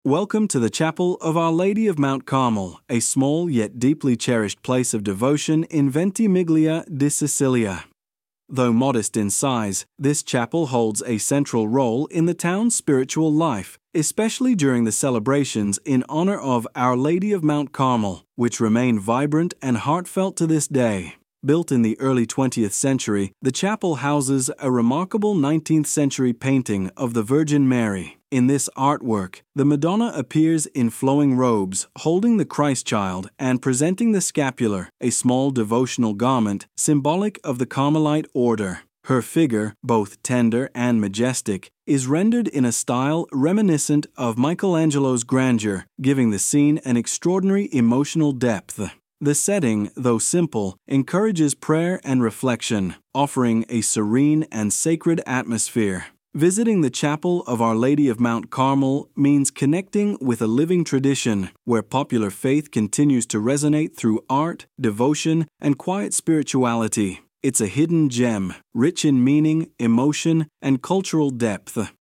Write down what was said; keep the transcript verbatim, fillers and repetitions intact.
Welcome to the Chapel of Our Lady of Mount Carmel, a small yet deeply cherished place of devotion in Ventimiglia di Sicilia. Though modest in size, this chapel holds a central role in the town's spiritual life, especially during the celebrations in honor of Our Lady of Mount Carmel, which remain vibrant and heartfelt to this day. Built in the early twentieth century, the chapel houses a remarkable nineteenth century painting of the Virgin Mary. In this artwork, the Madonna appears in flowing robes, holding the Christ child and presenting the scapular, a small devotional garment symbolic of the Carmelite order. Her figure, both tender and majestic, is rendered in a style reminiscent of Michelangelo's grandeur, giving the scene an extraordinary emotional depth. The setting, though simple, encourages prayer and reflection, offering a serene and sacred atmosphere. Visiting the Chapel of Our Lady of Mount Carmel means connecting with a living tradition where popular faith continues to resonate through art, devotion, and quiet spirituality. It's a hidden gem, rich in meaning, emotion, and cultural depth.